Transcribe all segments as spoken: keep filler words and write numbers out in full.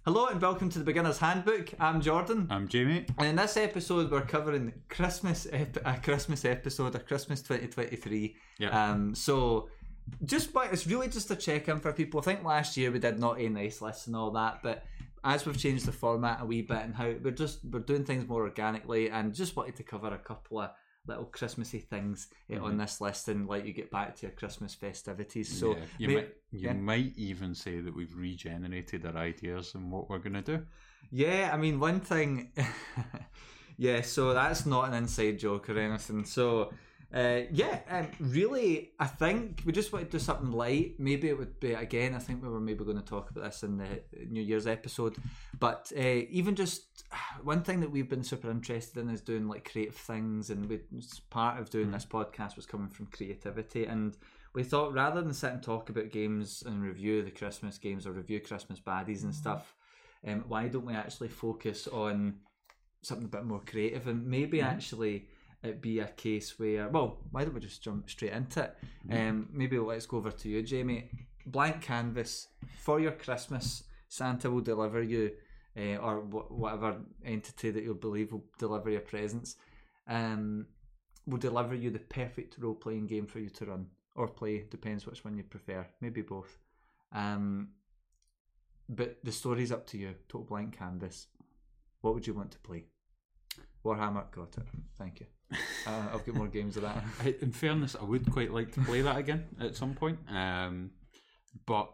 Hello and welcome to the Beginner's Handbook. I'm Jordan. I'm Jamie. And in this episode we're covering the Christmas ep- a Christmas episode, a Christmas twenty twenty-three. Yeah. Um. So, just but it's really just a check-in for people. I think last year we did naughty and nice lists and all that, but as we've changed the format a wee bit and how we're just we're doing things more organically, and just wanted to cover a couple of little Christmassy things uh, mm-hmm. on this list, and let you get back to your Christmas festivities. So yeah, you, may, might, you yeah. might even say that we've regenerated our ideas and what we're going to do. Yeah, I mean, one thing... yeah, so that's not an inside joke or anything. So, uh, yeah, um, really, I think we just want to do something light. Maybe it would be, again, I think we were maybe going to talk about this in the New Year's episode. But uh, even just one thing that we've been super interested in is doing like creative things. And we, part of doing mm. this podcast was coming from creativity. And we thought rather than sit and talk about games and review the Christmas games or review Christmas baddies and stuff, um, why don't we actually focus on something a bit more creative, and maybe mm. actually it be a case where, well, why don't we just jump straight into it? Mm. Um, maybe let's go over to you, Jamie. Blank canvas for your Christmas. Santa will deliver you, uh, or wh- whatever entity that you believe will deliver your presents, um, will deliver you the perfect role-playing game for you to run or play, depends which one you prefer, maybe both. Um, but the story's up to you. Total blank canvas. What would you want to play? Warhammer, got it. Thank you. Uh, I've got more games of that. In fairness, I would quite like to play that again at some point. Um, but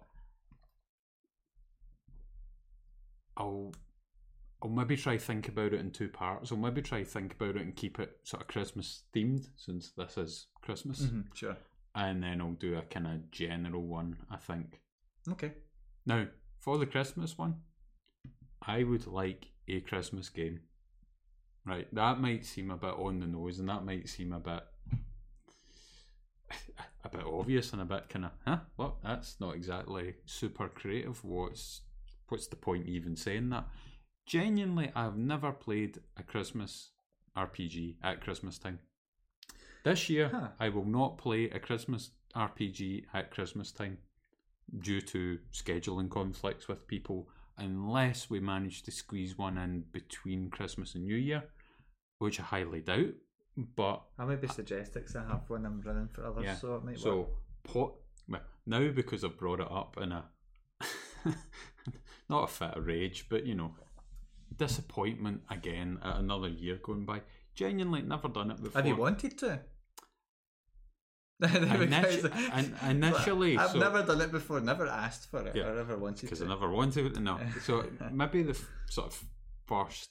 I'll I'll maybe try think about it in two parts. I'll maybe try think about it and keep it sort of Christmas themed, since this is Christmas. Mm-hmm, sure. And then I'll do a kind of general one, I think. Okay. Now, for the Christmas one, I would like a Christmas game. Right, that might seem a bit on the nose, and that might seem a bit a bit obvious and a bit kind of, huh? What? That's not exactly super creative. What's what's the point even saying that? Genuinely, I've never played a Christmas R P G at Christmas time. This year, huh. I will not play a Christmas R P G at Christmas time due to scheduling conflicts with people, unless we manage to squeeze one in between Christmas and New Year, which I highly doubt. But I maybe suggest it because I have one I'm running for others, yeah. so it might so work. Pot, well, now because I've brought it up in a not a fit of rage, but you know, disappointment again at another year going by. Genuinely never done it before. Have you wanted to? Initi- initially, I've so, never done it before, never asked for it, yeah, or ever wanted to. Because I never wanted it, no. So maybe the f- sort of first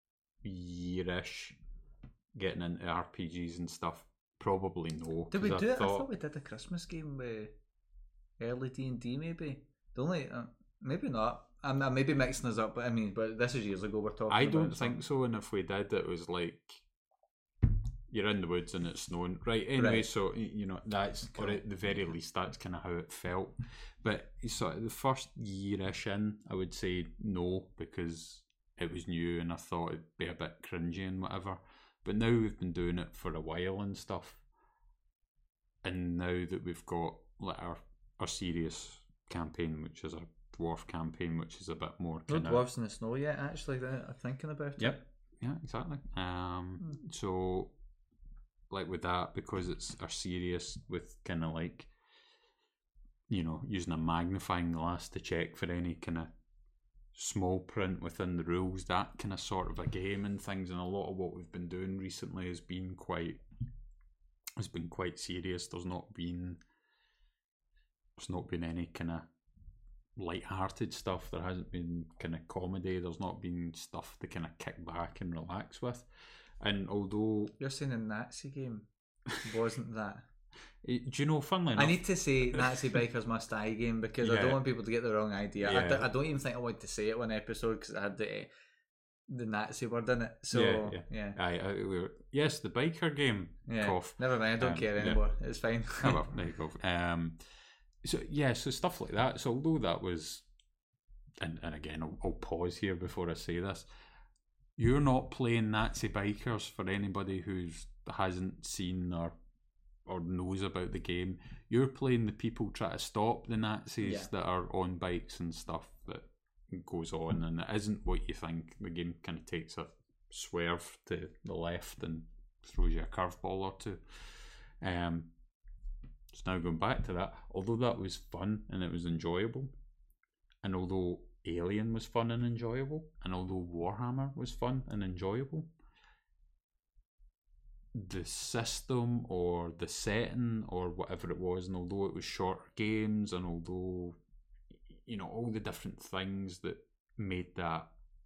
year-ish getting into R P Gs and stuff, probably no. Did we I do it? thought, I thought we did a Christmas game with early D and D maybe. The only, uh, maybe not. I'm, I'm maybe mixing us up, but I mean, but this is years ago we're talking I about. don't think so, and if we did, it was like, you're in the woods and it's snowing. Right, anyway, right. So, you know, that's, or at the very least, that's kind of how it felt. But sort of the first year-ish in, I would say no, because it was new and I thought it'd be a bit cringy and whatever. But now we've been doing it for a while and stuff. And now that we've got like our, our serious campaign, which is a dwarf campaign, which is a bit more no kind of... dwarves in the snow yet, actually, I'm thinking about it. Yep, yeah, exactly. Um, hmm. So... like with that, because it's are serious with kind of like, you know, using a magnifying glass to check for any kind of small print within the rules, that kind of sort of a game and things. And a lot of what we've been doing recently has been quite has been quite serious. There's not been there's not been any kind of light-hearted stuff. There hasn't been kind of comedy. There's not been stuff to kind of kick back and relax with. And although... You're saying a Nazi game wasn't that? Do you know, funnily enough... I need to say Nazi Bikers Must Die game because yeah. I don't want people to get the wrong idea. Yeah. I, d- I don't even think I wanted to say it one episode because it had the the Nazi word in it. So, yeah. yeah. yeah. I, I, we were, yes, the biker game. Yeah. Cough. Never mind, I don't um, care anymore. Yeah. It's fine. Oh, well, there you go. Um, so, yeah, so stuff like that. So, although that was... And, and again, I'll, I'll pause here before I say this. You're not playing Nazi Bikers for anybody who's hasn't seen or or knows about the game. You're playing the people trying to stop the Nazis yeah. that are on bikes and stuff that goes on, and it isn't what you think. The game kind of takes a swerve to the left and throws you a curveball or two. Um, so now going back to that, although that was fun and it was enjoyable, and although Alien was fun and enjoyable, and although Warhammer was fun and enjoyable, the system or the setting or whatever it was, and although it was shorter games, and although, you know, all the different things that made that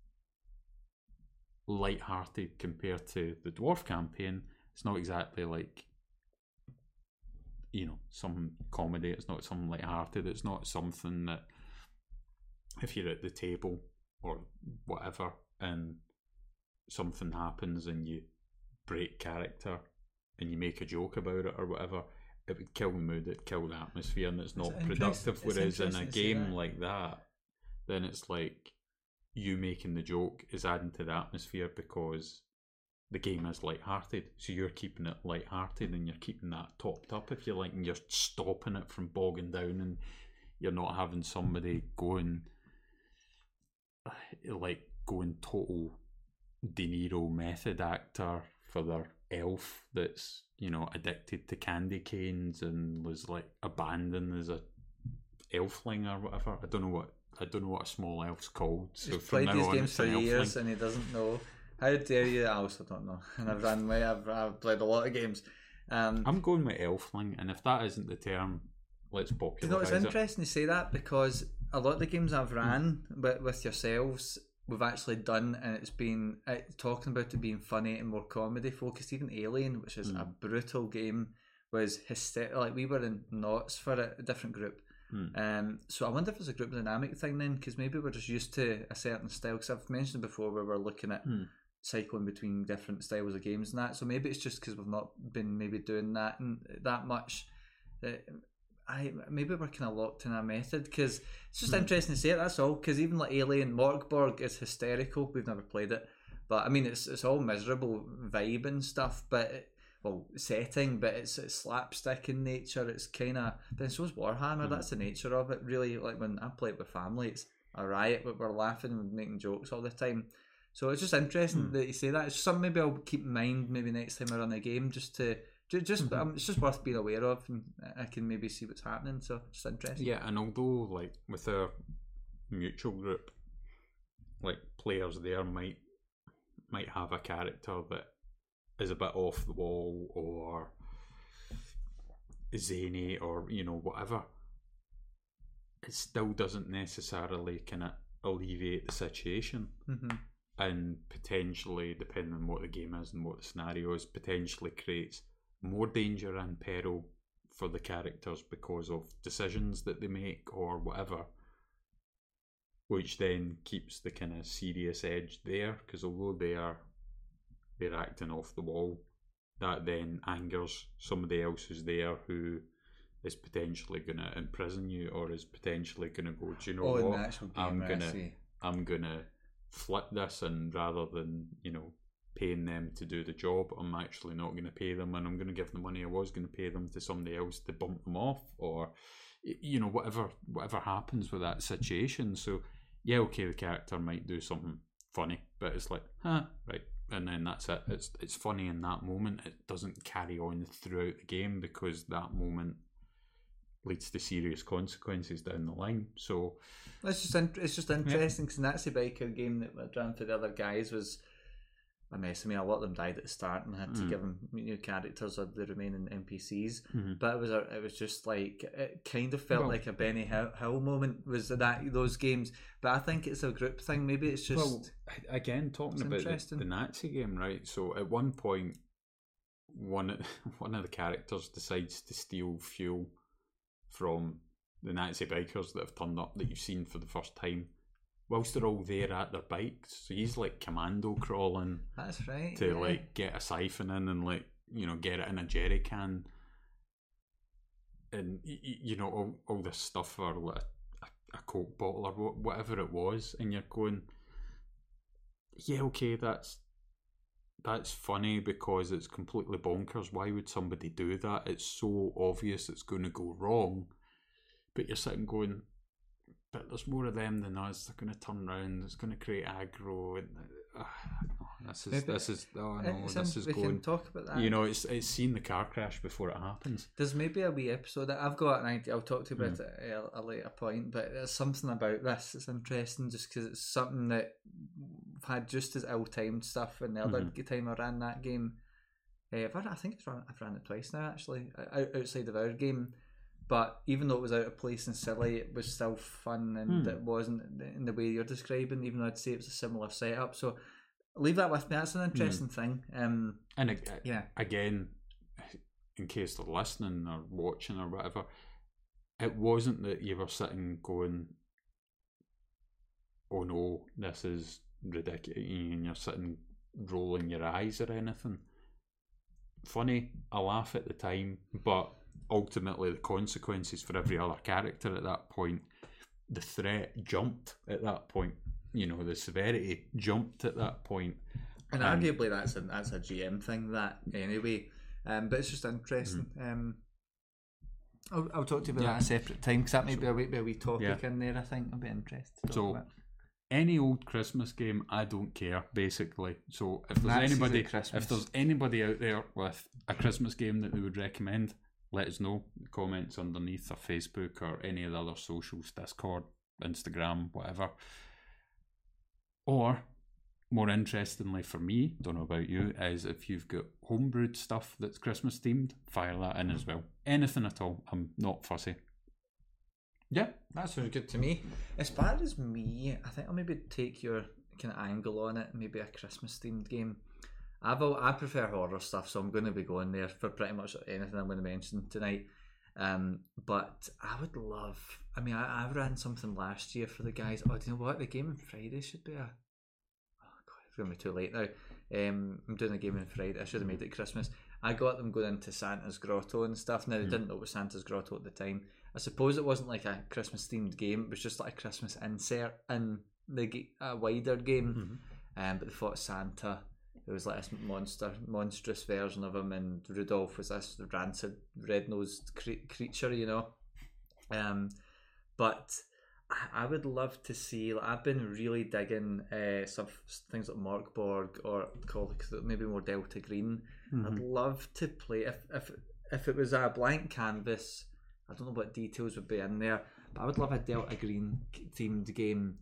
light-hearted compared to the Dwarf campaign, it's not exactly like, you know, some comedy. It's not something light-hearted. It's not something that if you're at the table or whatever and something happens and you break character and you make a joke about it or whatever, it would kill the mood, it'd kill the atmosphere, and it's not It's productive. it's Whereas in a interesting to see game that. like that, then it's like you making the joke is adding to the atmosphere because the game is light-hearted, so you're keeping it light-hearted and you're keeping that topped up, if you like, and you're stopping it from bogging down, and you're not having somebody going like going total De Niro method actor for their elf that's, you know, addicted to candy canes and was like abandoned as a elfling or whatever. I don't know what I don't know what a small elf's called. So He's from played now these on, games it's for an years elfling. and he doesn't know. How dare you? I also don't know. And I've run way. I've I've played a lot of games. Um, I'm going with elfling, and if that isn't the term, let's you know, popularise it's it. interesting you say that because a lot of the games I've ran with, with yourselves, we've actually done, and it's been uh, talking about it being funny and more comedy focused. Even Alien, which is Mm. a brutal game, was hysterical. Like we were in knots for it, a different group. Mm. Um, so I wonder if it's a group dynamic thing then, because maybe we're just used to a certain style. Because I've mentioned before where we're looking at Mm. cycling between different styles of games and that. So maybe it's just because we've not been maybe doing that and that much. That I maybe we're kind of locked in a method, because it's just Hmm. interesting to see it. That's all. Because even like Alien Morgborg is hysterical. We've never played it, but I mean it's it's all miserable vibe and stuff. But it, well, setting, but it's, it's slapstick in nature. It's kind of then so's Warhammer. Hmm. That's the nature of it. Really, like when I play it with family, it's a riot. But we're laughing and making jokes all the time. So it's just interesting Hmm. that you say that. It's something maybe I'll keep in mind maybe next time I run a game, just to ju- just Mhm. um, it's just worth being aware of, and I can maybe see what's happening. So just interesting. Yeah, and although like with our mutual group, like players there might might have a character that is a bit off the wall or zany or, you know, whatever, it still doesn't necessarily kind of alleviate the situation, hmm and potentially, depending on what the game is and what the scenario is, potentially creates more danger and peril for the characters because of decisions that they make or whatever, which then keeps the kind of serious edge there, because although they are they're acting off the wall, that then angers somebody else who's there who is potentially going to imprison you or is potentially going to go, do you know Oh, in what, the actual game, I'm right, I gonna see. I'm gonna flip this, and rather than, you know, paying them to do the job, I'm actually not going to pay them, and I'm going to give the money I was going to pay them to somebody else to bump them off, or y- you know, whatever whatever happens with that situation. So yeah, okay, the character might do something funny, but it's like, huh, right, and then that's it. It's it's funny in that moment. It doesn't carry on throughout the game because that moment leads to serious consequences down the line. So It's just in- it's just interesting because Nazi Biker game that I ran for the other guys was a mess of me. A lot of them died at the start, and I had to Mm. give them new characters or the remaining N P Cs. Mhm. But it was a, it was just like it kind of felt Well- like a Benny Hill, Hill moment was that those games. But I think it's a group thing. Maybe it's just well, a- again, talking it's about the, interesting. the Nazi game, right? So at one point, one of- one of the characters decides to steal fuel from the Nazi bikers that have turned up that you've seen for the first time, whilst they're all there at their bikes. So he's like commando crawling that's right. to yeah. like get a siphon in and, like, you know, get it in a jerry can, and y- y- you know, all, all this stuff, or like a, a Coke bottle or wha- whatever it was, and you're going, yeah, okay, that's that's funny because it's completely bonkers. Why would somebody do that? It's so obvious it's going to go wrong. But you're sitting going, but there's more of them than us. They're going to turn round. It's going to create aggro. And, uh, oh, this is Maybe this is oh no, It's this in- is we going. can talk about that. You know, it's it's seen the car crash before it happens. There's maybe a wee episode that I've got an idea. I'll talk to you about Mm. it at a later point. But there's something about this that's interesting, just because it's something that I've had just as ill-timed stuff. And the other Mhm. time I ran that game, uh, I've run, I think it's run, I've ran it twice now actually, out, outside of our game. But even though it was out of place and silly, it was still fun, and Hmm. it wasn't in the way you're describing. Even though I'd say it was a similar setup. So leave that with me. That's an interesting thing. Um, And ag- yeah. again, in case they're listening or watching or whatever, it wasn't that you were sitting going, "Oh no, this is ridiculous," and you're sitting rolling your eyes or anything. Funny, I laugh at the time, but ultimately the consequences for every other character at that point, the threat jumped at that point. You know, the severity jumped at that point. And Um, arguably that's a that's a G M thing that anyway, um, but it's just interesting. Um, I'll, I'll talk to you about Yeah. that at a separate time because that might be a wee, be a wee topic Yeah. in there. I think I'll be interested. To talk So, about. Any old Christmas game, I don't care, basically. So if there's Nazis anybody, at Christmas. if there's anybody out there with a Christmas game that they would recommend, let us know. Comments underneath our Facebook or any of the other socials, Discord, Instagram, whatever. Or, more interestingly for me, don't know about you, is if you've got homebrewed stuff that's Christmas themed, fire that in as well. Anything at all. I'm not fussy. Yeah, that sounds good to me. As far as me, I think I'll maybe take your kind of angle on it. Maybe a Christmas themed game. I've al- I prefer horror stuff, so I'm going to be going there for pretty much anything I'm going to mention tonight. Um, but I would love. I mean, I, I ran something last year for the guys. Oh, do you know what? The game on Friday should be a. Oh God, it's going to be too late now. Um, I'm doing a game on Friday. I should have made it Christmas. I got them going into Santa's Grotto and stuff. Now they Mm. didn't know it was Santa's Grotto at the time. I suppose it wasn't like a Christmas themed game. It was just like a Christmas insert in the ge- a wider game. Mm-hmm. Um, but they fought Santa. It was like this monster, monstrous version of him, and Rudolph was this rancid, red-nosed cre- creature, you know. Um, but I, I would love to see. Like, I've been really digging uh, some things like Mark Borg or called maybe more Delta Green. Mm-hmm. I'd love to play if if if it was a blank canvas. I don't know what details would be in there, but I would love a Delta Green themed game.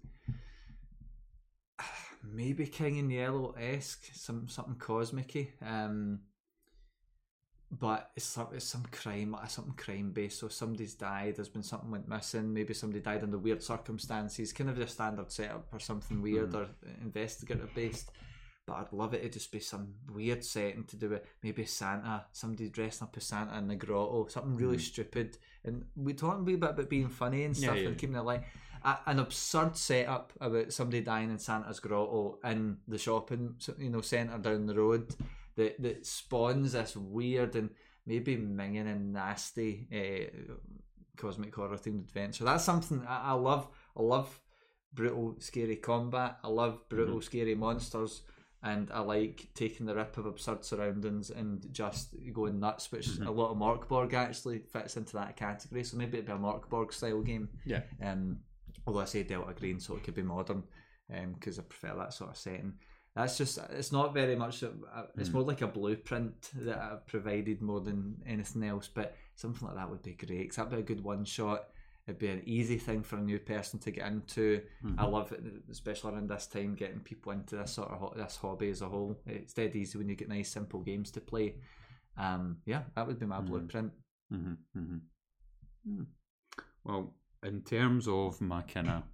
Maybe King in Yellow esque, some something cosmic-y. Um, but it's some it's some crime, something crime based. So somebody's died, there's been something went missing. Maybe somebody died under weird circumstances. Kind of a standard setup or something weird Mm. or investigative based. But I'd love it to just be some weird setting to do with maybe Santa, somebody dressing up as Santa in the grotto, something really Mm. stupid. And we talk a wee bit about being funny and Yeah, stuff yeah. and keeping it light. A, an absurd setup about somebody dying in Santa's grotto in the shopping, you know, centre down the road that that spawns this weird and maybe minging and nasty uh, cosmic horror themed adventure. That's something I, I love. I love brutal, scary combat. I love brutal, Mhm. scary monsters. And I like taking the rip of absurd surroundings and just going nuts, which Mhm. a lot of Mark Borg actually fits into that category. So maybe it'd be a Mark Borg style game. Yeah. Um, although I say Delta Green, so it could be modern, because I prefer that sort of setting. That's just, it's not very much, a- it's Mm. more like a blueprint that I've provided more than anything else, but something like that would be great, because that'd be a good one shot. It'd be an easy thing for a new person to get into. Mhm. I love it, especially around this time, getting people into this sort of ho- this hobby as a whole. It's dead easy when you get nice, simple games to play. Um, yeah, that would be my Mhm. blueprint. Mm-hmm, mm-hmm. Hmm. Well, in terms of my kind of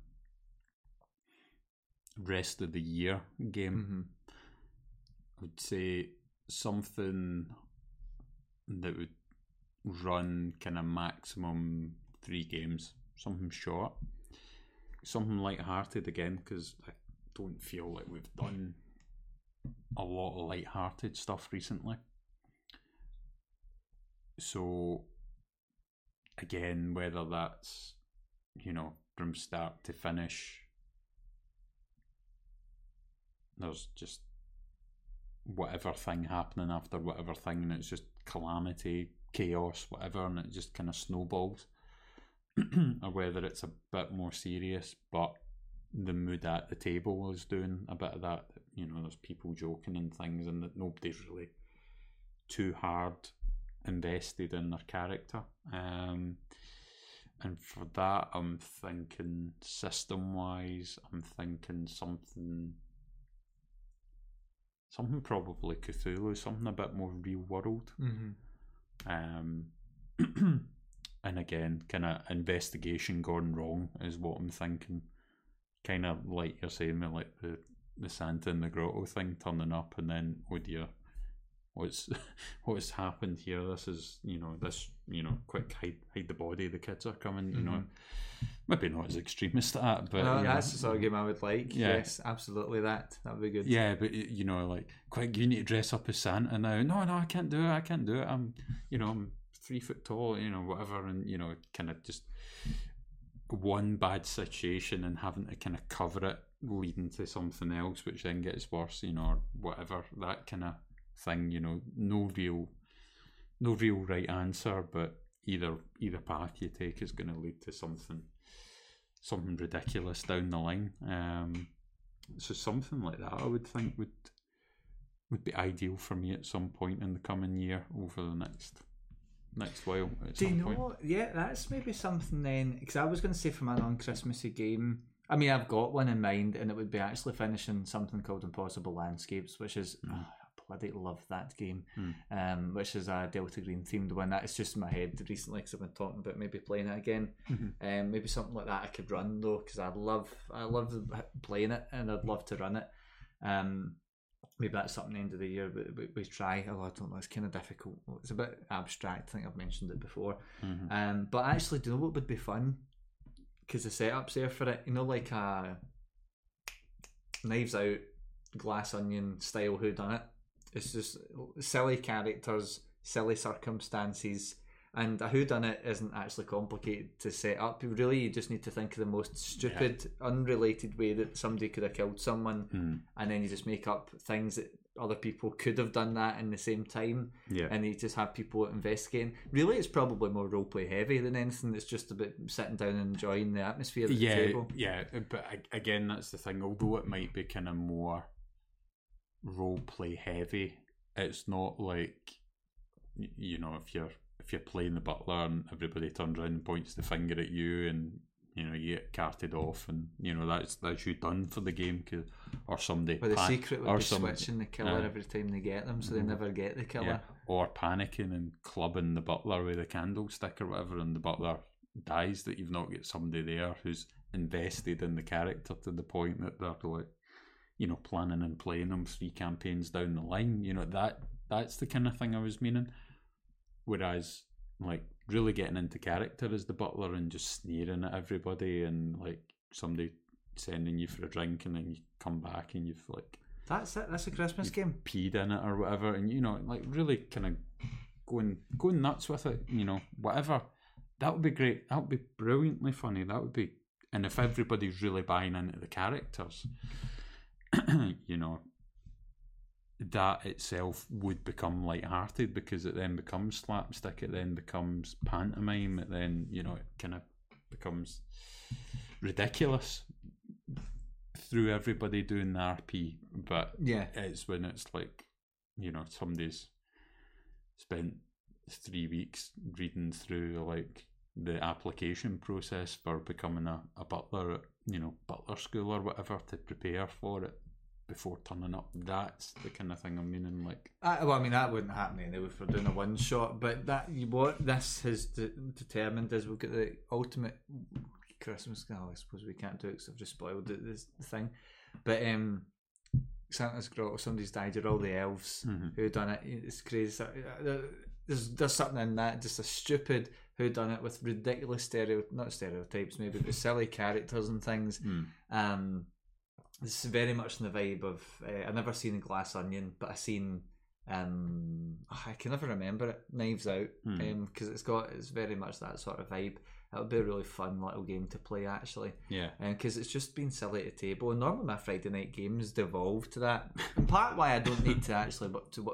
rest of the year game, Mm-hmm. I would say something that would run kind of maximum three games, something short, something light-hearted again, because I don't feel like we've done a lot of light-hearted stuff recently. So again, whether that's, you know, from start to finish, there's just whatever thing happening after whatever thing, and it's just calamity, chaos, whatever, and it just kind of snowballs. or whether it's a bit more serious, but the mood at the table is doing a bit of that. You know, there's people joking and things, and that nobody's really too hard invested in their character. Um, and for that, I'm thinking system-wise, I'm thinking something, something probably Cthulhu, something a bit more real world. Mm-hmm. Um, and again, kind of investigation gone wrong is what I'm thinking. Kind of like you're saying, with like the, the Santa in the grotto thing turning up, and then, oh dear, what's what's happened here? This is, you know, this, you know, quick hide hide the body. The kids are coming. You mm-hmm. know, maybe not as extreme as that, but no, you that's know, the sort of game I would like. Yeah. Yes, absolutely. That that would be good. Yeah, but you know, like, quick, you need to dress up as Santa now. No, no, I can't do it. I can't do it. I'm, you know, I'm three foot tall. You know, whatever, and you know, kind of just one bad situation and having to kind of cover it, leading to something else, which then gets worse. You know, or whatever, that kind of thing. You know, no real, no real right answer, but either either path you take is going to lead to something. something ridiculous down the line. Um, so something like that I would think would would be ideal for me at some point in the coming year, over the next next while. At Do some you know point. what? Yeah, that's maybe something then, because I was going to say for my non-Christmassy game, I mean, I've got one in mind, and it would be actually finishing something called Impossible Landscapes, which is mm. oh, I bloody love that game. Mm. Um, which is a Delta Green themed one. That is just in my head recently, because I've been talking about maybe playing it again. Mm-hmm. Um, maybe something like that I could run though, because I love I love playing it, and I'd love to run it. Um, maybe that's something the end of the year we, we, we try. Although I don't know, it's kind of difficult. It's a bit abstract. I think I've mentioned it before. Mm-hmm. Um, but actually, do you know what would be fun? Because the setup's there for it. You know, like a Knives Out, Glass Onion style whodunit. It's just silly characters, silly circumstances, and a whodunit isn't actually complicated to set up. Really, you just need to think of the most stupid, yeah. unrelated way that somebody could have killed someone, mm. and then you just make up things that other people could have done that in the same time, yeah. and you just have people investigating. Really, it's probably more roleplay heavy than anything. It's just about sitting down and enjoying the atmosphere at yeah, the table. Yeah, but again, that's the thing. Although it might be kind of more role play heavy, it's not like, you know, if you're if you're playing the butler and everybody turns around and points the finger at you, and you know you get carted off, and you know that's that's you done for the game, cause, or somebody. But the pan- secret would or be some, switching the killer uh, every time they get them, so they never get the killer. Yeah. Or panicking and clubbing the butler with a candlestick or whatever, and the butler dies, that you've not got somebody there who's invested in the character to the point that they're like, you know, planning and playing them three campaigns down the line. You know, that that's the kind of thing I was meaning. Whereas, like, really getting into character as the butler and just sneering at everybody, and like somebody sending you for a drink, and then you come back and you've like that's it. That's a Christmas game. Peed in it or whatever, and you know, like really kind of going going nuts with it. You know, whatever. That would be great. That would be brilliantly funny. That would be, and if everybody's really buying into the characters. You know, that itself would become light-hearted, because it then becomes slapstick, it then becomes pantomime, it then, you know, it kind of becomes ridiculous through everybody doing the R P. But yeah, it's when it's like, you know, somebody's spent three weeks reading through like the application process for becoming a, a butler at, you know, butler school or whatever, to prepare for it before turning up. That's the kind of thing I'm meaning. Like, uh, well, I mean, that wouldn't happen anyway if we're doing a one shot. But that what this has de- determined is we've got the ultimate Christmas. Oh, I suppose we can't do it because I've just spoiled the, this thing. But um, Santa's grotto, somebody's died. You're all the elves mm-hmm. who done it. It's crazy. There's there's something in that. Just a stupid who done it with ridiculous stereo, not stereotypes maybe, but silly characters and things. Mm. Um, this is very much in the vibe of uh, I never seen Glass Onion, but I seen um, oh, I can never remember it. Knives Out, because mm. um, it's got it's very much that sort of vibe. It would be a really fun little game to play actually. Yeah, because um, it's just been silly at the table. And normally my Friday night games devolve to that. In part why I don't need to actually, but to what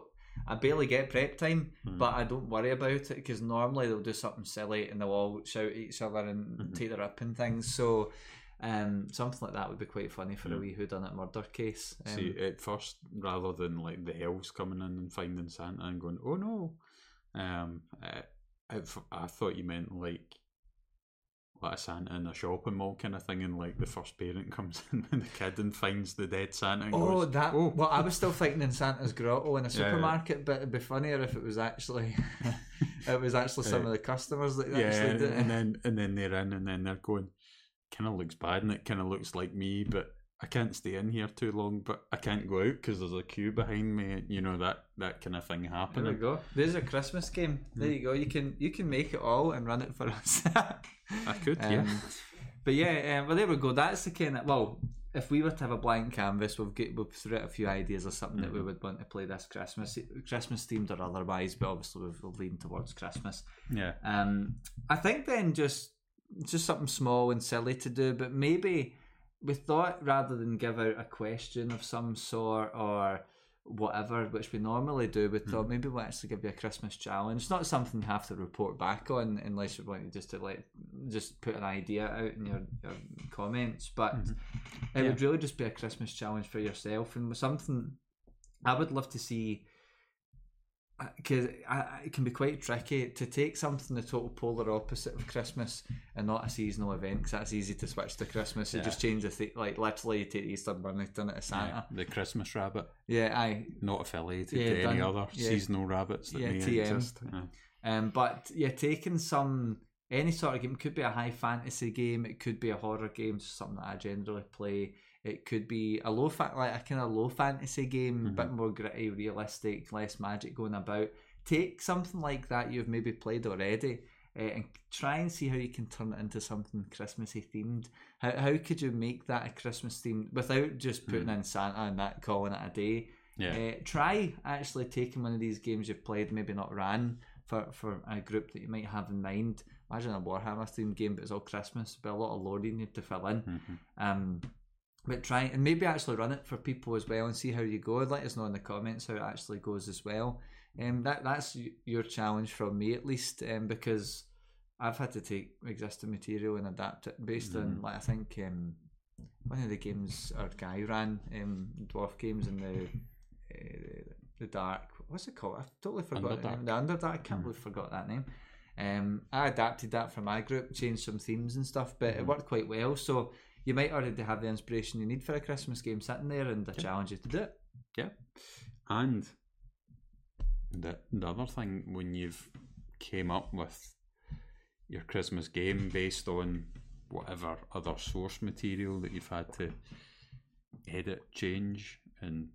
I barely get prep time, Mm. but I don't worry about it because normally they'll do something silly and they'll all shout at each other and Mhm. take their up and things. So um, something like that would be quite funny for Mm. a wee whodunit murder case. Um, See, at first, rather than like the elves coming in and finding Santa and going, "Oh no," um, I, I, I thought you meant like like a Santa in a shopping mall kind of thing, and like the first parent comes in with the kid and finds the dead Santa. And Oh, goes, that! Oh, Well, I was still thinking in Santa's grotto in a Yeah, yeah. supermarket, but it'd be funnier if it was actually, it was actually some Uh, of the customers that yeah, actually did and it. then and then they're in, and then they're going, kind of looks bad, and it kind of looks like me, but I can't stay in here too long, but I can't go out because there's a queue behind me. You know, that that kind of thing There we happening. go. There's a Christmas game. There you go. You can you can make it all and run it for us. I could, Um, yeah. But yeah, um, well there we go. That's the kind of well. If we were to have a blank canvas, we've get we've threw out a few ideas of something that we Mhm. would want to play this Christmas, Christmas themed or otherwise. But obviously we've, we've leaned towards Christmas. Yeah. Um, I think then just just something small and silly to do, but maybe we thought rather than give out a question of some sort or whatever, which we normally do, we thought maybe we'll actually give you a Christmas challenge. It's not something you have to report back on unless you want just to like just put an idea out in your, your comments, but Mhm. it Yeah. would really just be a Christmas challenge for yourself and something I would love to see, because it can be quite tricky to take something the total polar opposite of Christmas and not a seasonal event, because that's easy to switch to Christmas. You Yeah. just change the th- like literally you take the Easter Bunny, turn it to Yeah, Santa. the Christmas rabbit, Yeah, aye. not affiliated Yeah, to any done- other yeah. seasonal rabbits that Yeah, may T M. exist. Yeah. Um, but yeah, taking some any sort of game. It could be a high fantasy game. It could be a horror game, just something that I generally play. It could be a low fa- like a kind of low fantasy game, Mhm. bit more gritty, realistic, less magic going about. Take something like that you've maybe played already, uh, and try and see how you can turn it into something Christmassy themed. How how could you make that a Christmas themed without just putting in Santa and that calling it a day? Yeah. Uh, try actually taking one of these games you've played, maybe not ran, for, for a group that you might have in mind. Imagine a Warhammer themed game, but it's all Christmas. There'll be a lot of lore you need to fill in. Mhm. Um, but try and maybe actually run it for people as well and see how you go. Let us know in the comments how it actually goes as well. Um, that that's y- your challenge from me at least, um, because I've had to take existing material and adapt it based on Mhm. like I think um, one of the games our guy ran, um, dwarf games in the uh, the dark. What's it called? I've totally forgot the name. The Underdark. I can't Mhm. believe I forgot that name. Um, I adapted that for my group, changed some themes and stuff, but it Mhm. worked quite well. So you might already have the inspiration you need for a Christmas game sitting there, and I challenge you to do it. And the the other thing, when you've came up with your Christmas game based on whatever other source material that you've had to edit, change, and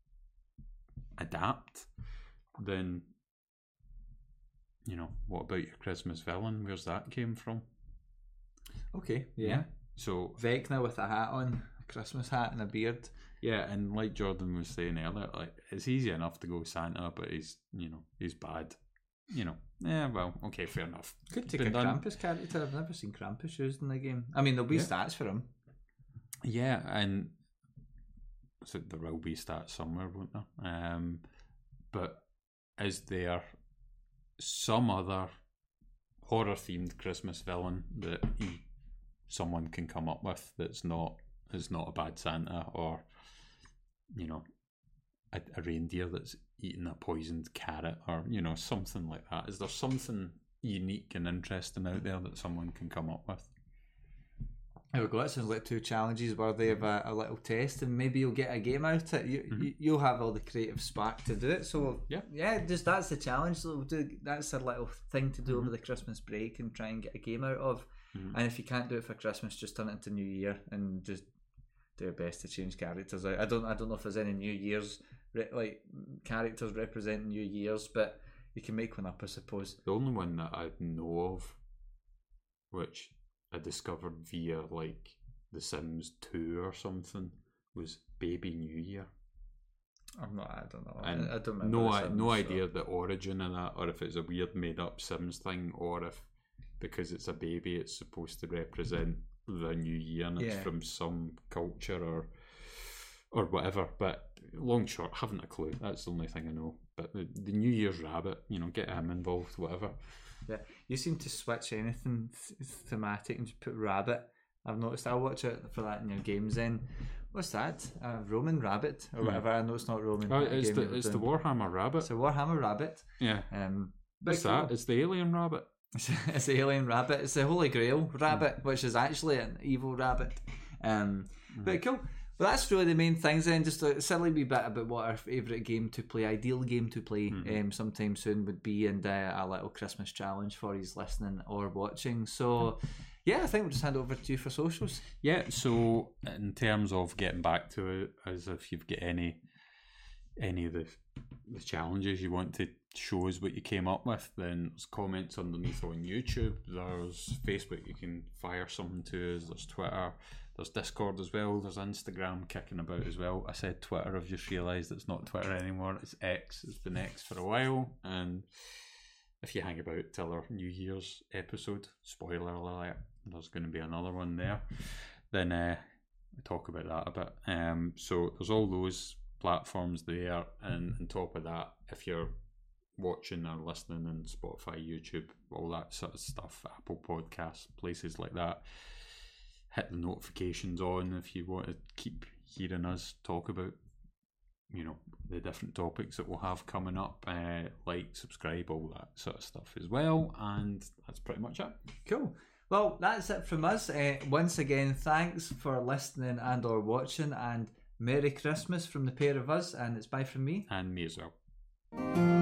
adapt, then you know, what about your Christmas villain? Where's that came from? Okay, yeah. So Vecna with a hat on, a Christmas hat and a beard. yeah, and like Jordan was saying earlier, like it's easy enough to go Santa, but he's you know he's bad. You know, yeah, well, okay, fair enough. Could take Been a done. Krampus character. I've never seen Krampus used in the game. I mean, there'll be Yeah. stats for him. Yeah, and so there will be stats somewhere, won't there? Um, but is there some other horror themed Christmas villain that he, someone can come up with that's not is not a bad Santa, or you know, a, a reindeer that's eating a poisoned carrot, or you know, something like that? Is there something unique and interesting out there that someone can come up with? There we go. That sounds like two challenges worthy of a, a little test, and maybe you'll get a game out of it. You, Mhm. you you'll have all the creative spark to do it. So Yeah. yeah, just that's the challenge. So we'll do that's a little thing to do Mhm. over the Christmas break and try and get a game out of. Mhm. And if you can't do it for Christmas, just turn it into New Year and just do your best to change characters out. I don't I don't know if there's any New Year's re- like characters representing New Year's, but you can make one up, I suppose. The only one that I know of, which I discovered via like The Sims two or something, was Baby New Year. I'm not. I don't know. And I, I don't remember. no, the I, Sims, no so- idea the origin of that, or if it's a weird made up Sims thing, or if because it's a baby, it's supposed to represent the new year, and it's Yeah. from some culture or or whatever. But long short, haven't a clue. That's the only thing I know. But the, the New Year's Rabbit, you know, get him involved, whatever. Yeah, you seem to switch anything th- thematic and just put rabbit. I've noticed. I'll watch it for that in your games. Then, what's that? Uh, Roman Rabbit or whatever. Hmm. I know it's not Roman. Oh, it's the it's the Warhammer Rabbit. It's a Warhammer Rabbit. Yeah. Um, what's that? It's the Alien Rabbit. It's the Alien Rabbit. It's the Holy Grail Rabbit, mm. which is actually an evil rabbit. Um, mm. But cool. Well, that's really the main things then. Just a silly wee bit about what our favourite game to play, ideal game to play mm-hmm. um, sometime soon would be, and uh, a little Christmas challenge for you listening or watching. So, yeah, I think we'll just hand over to you for socials. Yeah, so in terms of getting back to it, as if you've got any any of the, the challenges you want to show us what you came up with, then there's comments underneath on YouTube, there's Facebook, you can fire something to us, there's Twitter, there's Discord as well, there's Instagram kicking about as well. I said Twitter, I've just realised it's not Twitter anymore, it's X. It's been X for a while, and if you hang about till our New Year's episode, spoiler alert, there's going to be another one there, then uh, we talk about that a bit. Um, so there's all those platforms there, and on top of that, if you're watching or listening on Spotify, YouTube, all that sort of stuff, Apple Podcasts, places like that, hit the notifications on if you want to keep hearing us talk about, you know, the different topics that we'll have coming up. Uh, like, subscribe, all that sort of stuff as well, and that's pretty much it. Cool. Well, that's it from us. Uh, once again, thanks for listening and or watching, and Merry Christmas from the pair of us, and it's bye from me. And me as well.